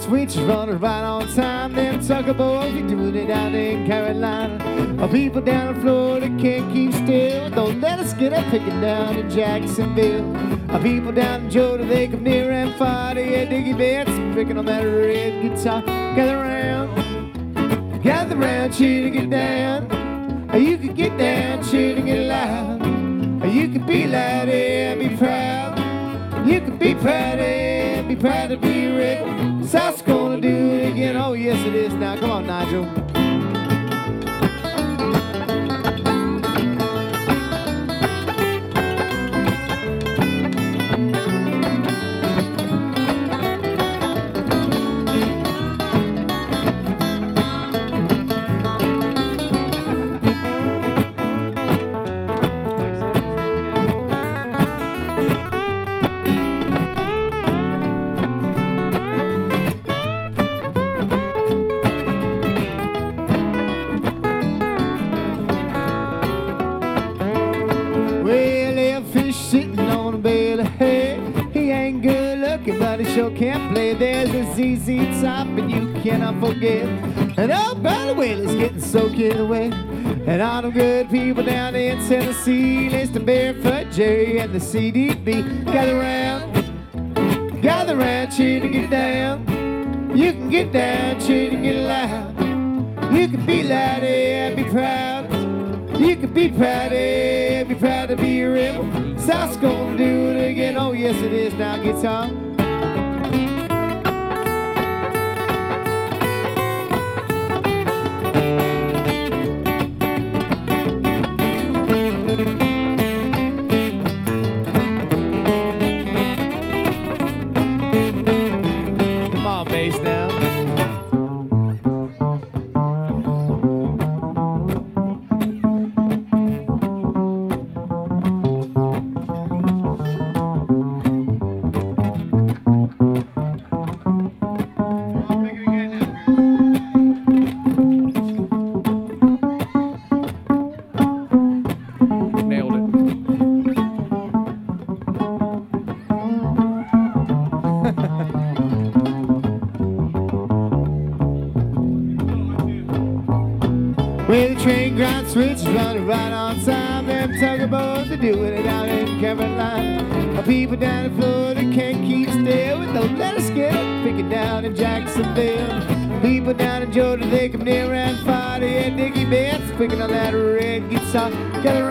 switches running right on time. Them sucker boys, we doing it down in Carolina. People down in Florida can't keep still. Don't let us get up picking down in Jacksonville. People down in Georgia, they come near and fight. Yeah, Diggy Betts picking on that red guitar. Gather round, cheer to get down. You can get down, cheer to get loud. You can be loud and be proud. You can be proud and be proud to be a rebel. South's gonna do it again. Oh yes it is now. Come on, Nigel. But he sure can't play. There's a ZZ Top and you cannot forget. And oh, by the way, let's get soaking away. And all the good people down in Tennessee, listen to Barefoot Jerry and the CDB. Gather round, cheer to get down. You can get down, cheer to get loud. You can be loud and be proud. You can be proud and be proud to be a rebel. South's gonna do it again. Oh yes it is now, guitar. Well, the train grinds switches running right on time. Them tugboats are doing it out in Carolina. People down in Florida can't keep still. Don't let us get up, pick it down in Jacksonville. People down in Georgia, they come near and fight. Yeah, Dickie Betts picking on that red guitar. Gather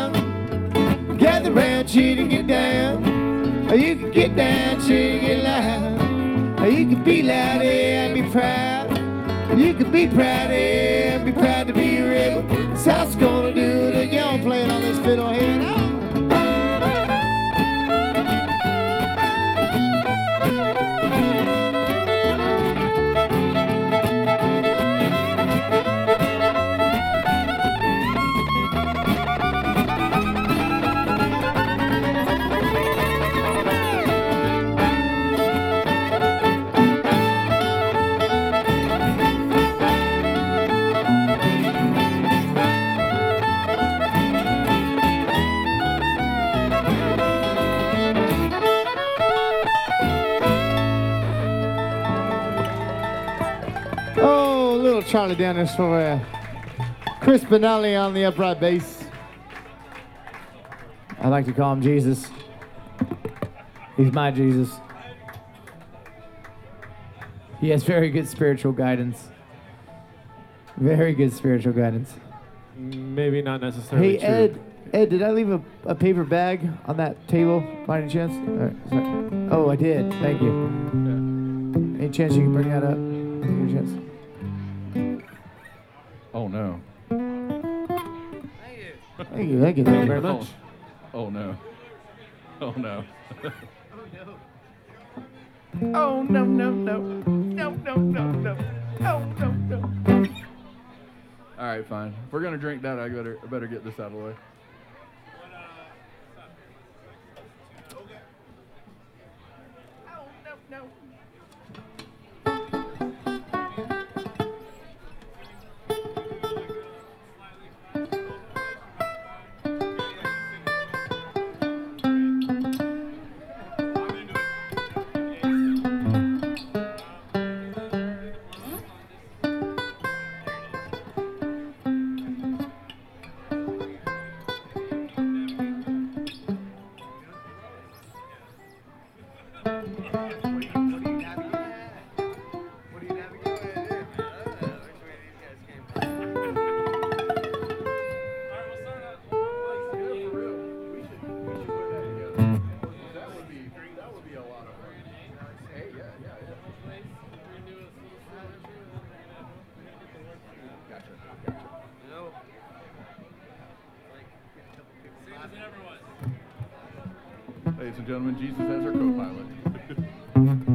round, cheer to get down. You can get down, cheer to get loud. You can be loud and be proud. You can be proud and be proud to be a rebel. South's gonna do it again. Playing on this fiddle here now. Charlie Dennis for Chris Benelli on the upright bass. I like to call him Jesus. He's my Jesus. He has very good spiritual guidance. Very good spiritual guidance. Maybe not necessarily Hey, true. Ed, did I leave a paper bag on that table by any chance? Oh, I did. Thank you. Yeah. Any chance you can bring that up? Any chance? Oh no. Thank you very much. Oh no. Oh no. Oh no no no no no no no oh no no. All right, fine. If we're gonna drink that, I better get this out of the way. Oh no no. Ladies and gentlemen, Jesus as our co-pilot.